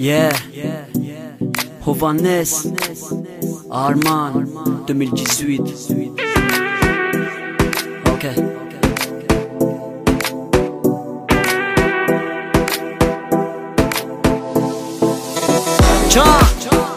Yeah, Hovannes, Arman, 2018. Ok. Ciao.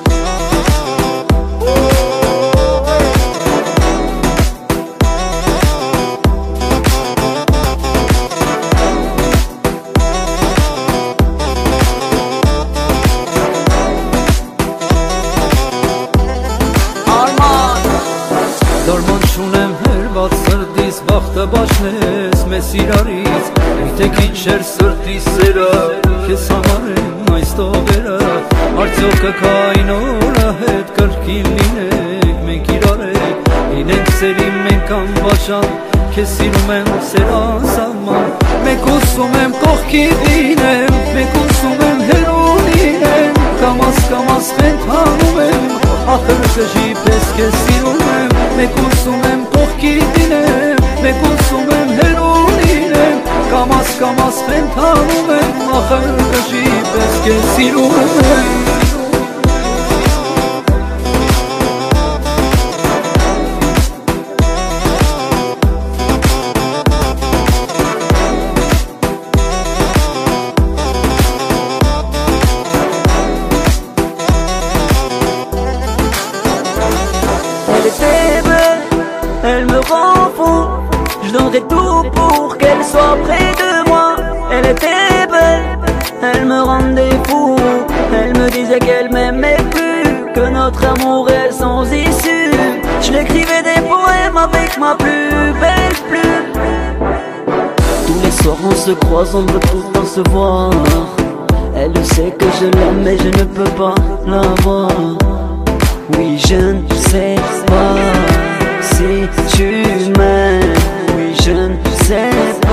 Դարման չունեմ հերված սրտիս, բախտը բաշնես մեզ իրարից, միթե քիչ էր սրտիս սերը, քեզ համար եմ այս տողերը, արդյոք կքային օրը հետ կրկին լինենք, մենք իրար ենք, լինենք սերի մենք անբաժան, քեզ սիրում եմ սեր անսահման, մեկ ուսում եմ կողքի լինեմ, մեկ ուսում եմ հերու լինեմ, կամաս խենթանում եմ, ախր կժի պես քեզ սիրում եմ, մեկ ուսում եմ կողքի լինեմ, մեկ ուսում եմ հերու լինեմ, կամաս խենթանում եմ, ախր կժի պես քեզ սիրում եմ։ Elle était belle, elle me rend fou. Je donnerais tout pour qu'elle soit près de moi. Elle était belle, elle me rendait fou. Elle me disait qu'elle m'aimait plus, que notre amour est sans issue. Je l'écrivais des poèmes avec ma plus belle plume. Tous les soirs on se croise, on veut tout le temps se voir. Elle sait que je l'aime mais je ne peux pas la voir. Oui, je ne sais pas si tu m'aimes. Oui, je ne sais pas.